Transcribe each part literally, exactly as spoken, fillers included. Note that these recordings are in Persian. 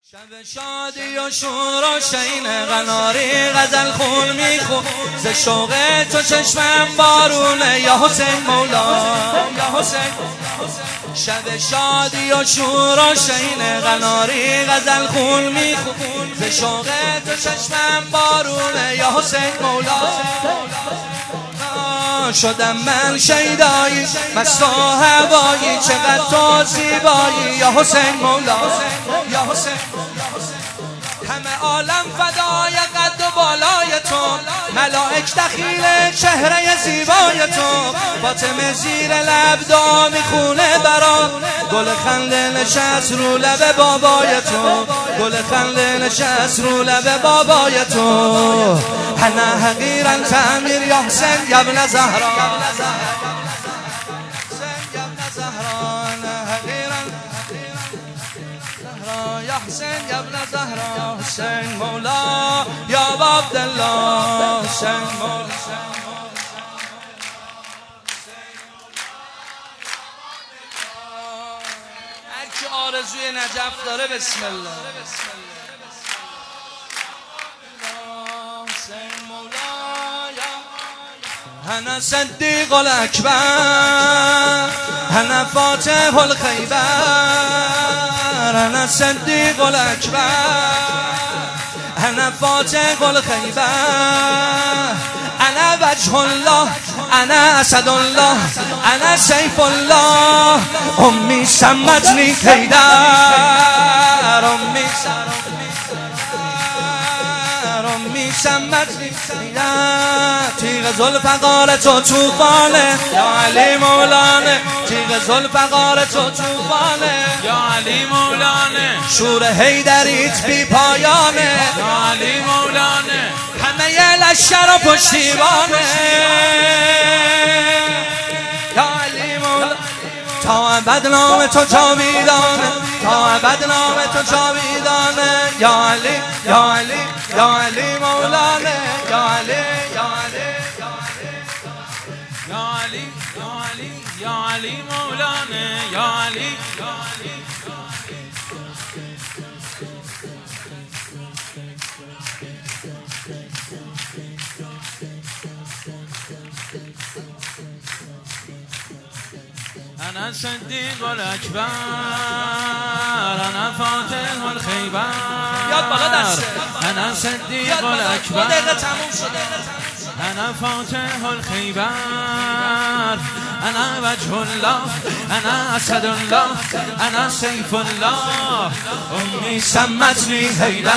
شب شادی و شور و شین قناری غزل خون میخون ز شوق تو چشمم بارونه یا حسین مولا یا حسین. شب شادی و شور و شین قناری غزل خون میخون ز شوق تو چشمم بارونه یا حسین مولا. شدم من شیدایی مست و هوایی چقدر تو زیبایی یا حسین مولا یا حسین. همه عالم فدای قد و بالای تو ملائک دخیل چهره زیبای تو. فاطمه زیر لب دعا میخونه برات گل خنده نشست رو لب بابای تو. گل خنده نشست رو لب بابای تو. انا حقیرا تعمیر یا حسین یا ابن زهرا یا حسین یا ابن زهرا حسین مولا یا عبدالله حسین مولا. هر کی آرزوی نجف داره بسم الله. حسین مولا یا انا صدیق الاکبر انا فاتح الخیبر انا صدیق الاکبر انا فاتح الخیبر انا وجه الله انا اسد الله انا سیف الله امی سمتنی حیدر امی امی سمتنی حیدر. تیغ ذوالفقار تو توفانه یا علی مولانه. تیغ ذوالفقار تو توفانه یا علی مولانه. شور حیدریت بی پایانه یا علی مولانه. همه ی لشکر و پشتیبانه یا علی مولا. تا ابد نام تو جاویدانه تا ابد نام تو جاویدانه یا علی یا علی یا علی مولانه یا علی یا علی یا علی یا علی یا علی مولانه یا علی یا علی. انا صدیق الاکبر انا فاتح الخیبر یاد بالا دسته. انا صدیق الاکبر دقیقه تموم شده. انا فاتح الخیبر انا وجه الله انا اسد الله انا سیف الله امی سمتنی حیدر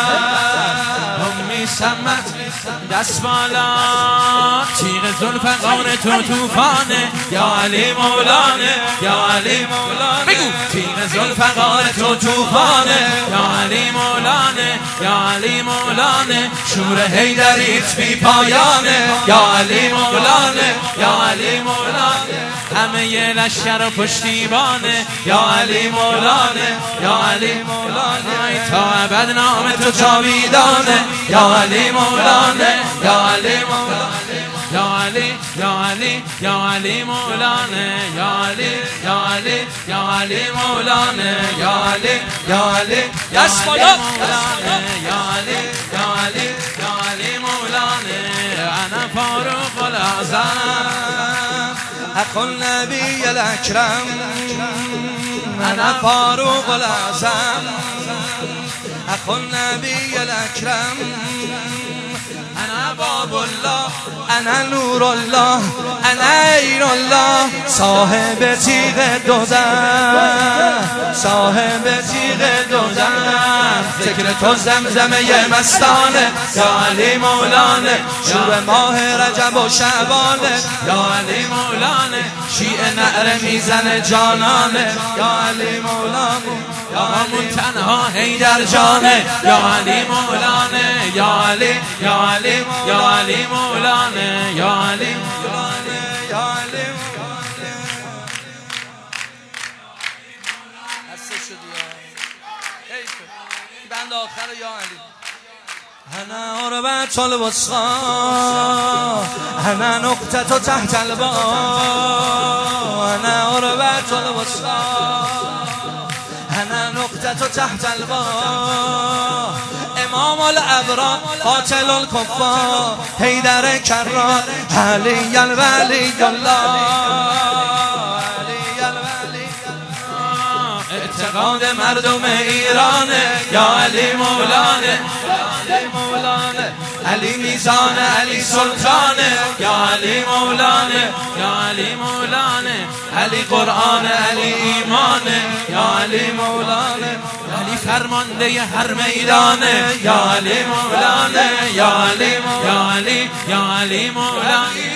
امی سمتنی. دست بالا تیغ ذوالفقار تو توفانه یا علی مولانه یا علی مولانه. بگو تیغ ذوالفقار تو توفانه یا علی مولانه یا علی مولانه. شور حیدریت بی پایانه یا علی مولانه یا علی مولانه. همه ی لشکر و پشتیبانه یا علی مولانه یا علی مولانه. تا ابد نام تو جاویدانه یا علی مولانه یا علی مولانه. یا علی یا علی یا علی مولانه یا علی یا علی یا علی مولانه یا علی یا علی دست بالا یا علی یا علی یا علی مولانه. انا فاروق الاعظم حق النبی الاکرم انا فاروق الاعظم حق النبی الاکرم انا باب الله انا نور الله انا عین الله. صاحب تیغ دوزخ صاحب تیغ دوزخ. ذکر تو زمزمه مستانه یا علی مولانه. شور ماه رجب و شعبانه یا علی مولانه. شیعه نعره میزنه جانانه یا علی مولانه یا همون تنها حیدر جانه یا علی مولانه یا علی یا علی یا علی مولانه یا علی یا علی. هسته شدی یا بند آخر یا علی. انا عربت الوسطی انا نقطة تحت الباب انا عربت الوسطی انا نقطة تو تحت الباب امام الابرار قاتل الکفار حیدر کرار علی الولی الله اعتقاد مردم ایرانه یا علی مولانه علی مولانه علی میزان علی سلطانه یا علی مولانه یا علی مولانه علی قرآن علی ایمانه یا علی مولانه علی فرمانده هر میدانه یا علی مولانه یا علی یا علی یا علی مولانه